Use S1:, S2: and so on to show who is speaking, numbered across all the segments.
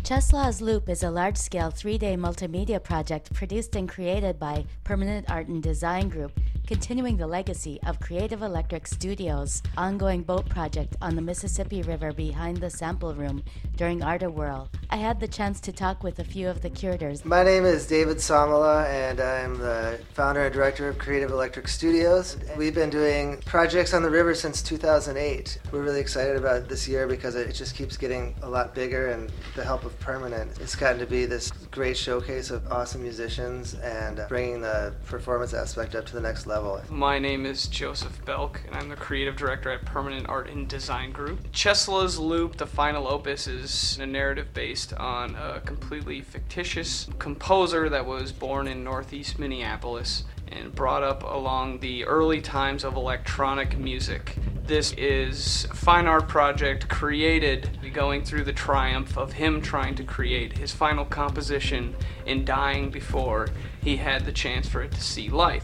S1: Czeslaws Loop is a large-scale 3-day multimedia project produced and created by Permanent Art and Design Group, continuing the legacy of Creative Electric Studios' ongoing boat project on the Mississippi River behind the sample room during Arta Whirl. I had the chance to talk with a few of the curators.
S2: My name is David Samala, and I'm the founder and director of Creative Electric Studios. We've been doing projects on the river since 2008. We're really excited about this year because it just keeps getting a lot bigger, and the help of Permanent, it's gotten to be this great showcase of awesome musicians and bringing the performance aspect up to the next level.
S3: My name is Joseph Belk, and I'm the creative director at Permanent Art and Design Group. Czeslaws Loop, the final opus, is a narrative based on a completely fictitious composer that was born in northeast Minneapolis and brought up along the early times of electronic music. This is a fine art project created going through the triumph of him trying to create his final composition and dying before he had the chance for it to see life.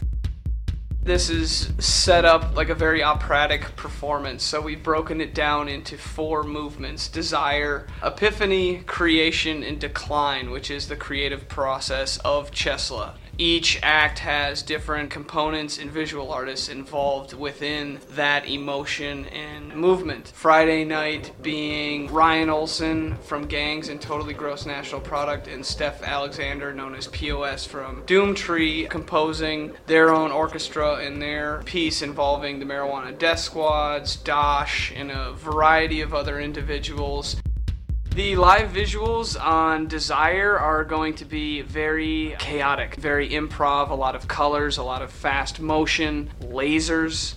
S3: This is set up like a very operatic performance, so we've broken it down into 4 movements: desire, epiphany, creation, and decline, which is the creative process of Czesla. Each act has different components and visual artists involved within that emotion and movement. Friday night being Ryan Olson from Gangs and Totally Gross National Product, and Steph Alexander, known as POS from Doomtree, composing their own orchestra in their piece involving the Marijuana Death Squads, Dosh, and a variety of other individuals. The live visuals on Desire are going to be very chaotic, very improv, a lot of colors, a lot of fast motion, lasers.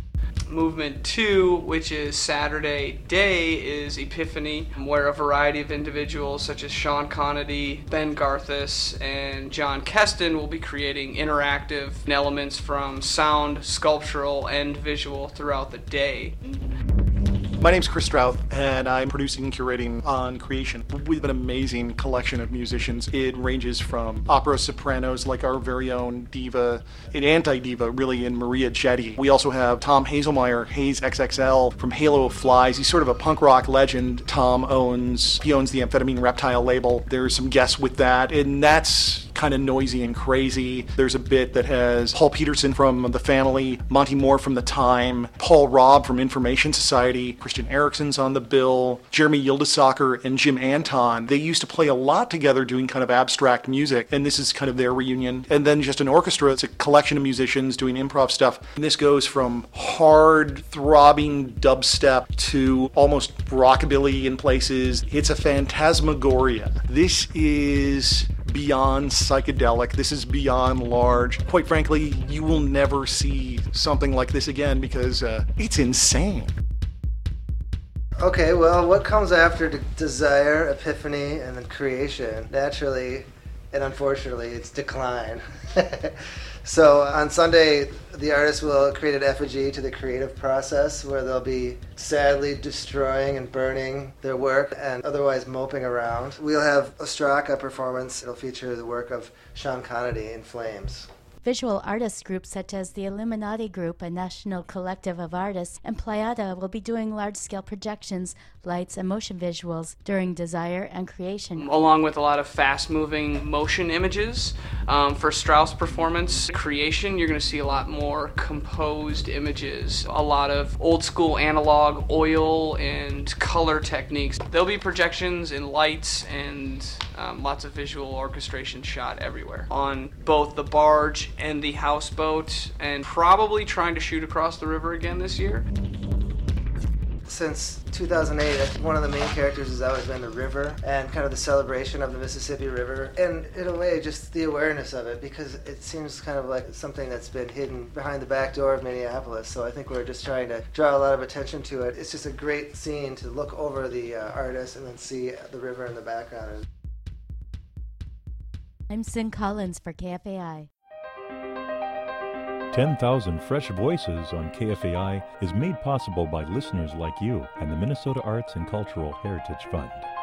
S3: Movement 2, which is Saturday day, is Epiphany, where a variety of individuals such as Sean Conady, Ben Garthis, and John Keston will be creating interactive elements from sound, sculptural, and visual throughout the day.
S4: My name's Chris Strout, and I'm producing and curating on Creation. We have an amazing collection of musicians. It ranges from opera sopranos like our very own diva, an anti-diva really, in Maria Jetty. We also have Tom Hazelmeyer, Hayes XXL from Halo of Flies. He's sort of a punk rock legend. Tom owns the Amphetamine Reptile label. There's some guests with that, and that's kind of noisy and crazy. There's a bit that has Paul Peterson from The Family, Monty Moore from The Time, Paul Robb from Information Society, Christian Eriksen's on the bill, Jeremy Yildisacker and Jim Anton. They used to play a lot together doing kind of abstract music, and this is kind of their reunion. And then just an orchestra. It's a collection of musicians doing improv stuff. And this goes from hard, throbbing dubstep to almost rockabilly in places. It's a phantasmagoria. This is beyond psychedelic. This is beyond large. Quite frankly, you will never see something like this again because it's insane.
S2: Okay, well, what comes after Desire, Epiphany, and then Creation? Naturally, and unfortunately, it's Decline. So on Sunday, the artists will create an effigy to the creative process where they'll be sadly destroying and burning their work and otherwise moping around. We'll have a Straka performance. It'll feature the work of Sean Conady in Flames.
S1: Visual artist groups such as the Illuminati Group, a national collective of artists, and Pleiada will be doing large-scale projections, lights, and motion visuals during Desire and Creation.
S3: Along with a lot of fast-moving motion images. For Strauss performance Creation, you're going to see a lot more composed images, a lot of old-school analog oil and color techniques. There'll be projections and lights and lots of visual orchestration shot everywhere on both the barge and the houseboat, and probably trying to shoot across the river again this year.
S2: Since 2008, one of the main characters has always been the river and kind of the celebration of the Mississippi River, and in a way just the awareness of it, because it seems kind of like something that's been hidden behind the back door of Minneapolis. So I think we're just trying to draw a lot of attention to it. It's just a great scene to look over the artist and then see the river in the background.
S1: I'm Sin Collins for KFAI.
S5: 10,000 Fresh Voices on KFAI is made possible by listeners like you and the Minnesota Arts and Cultural Heritage Fund.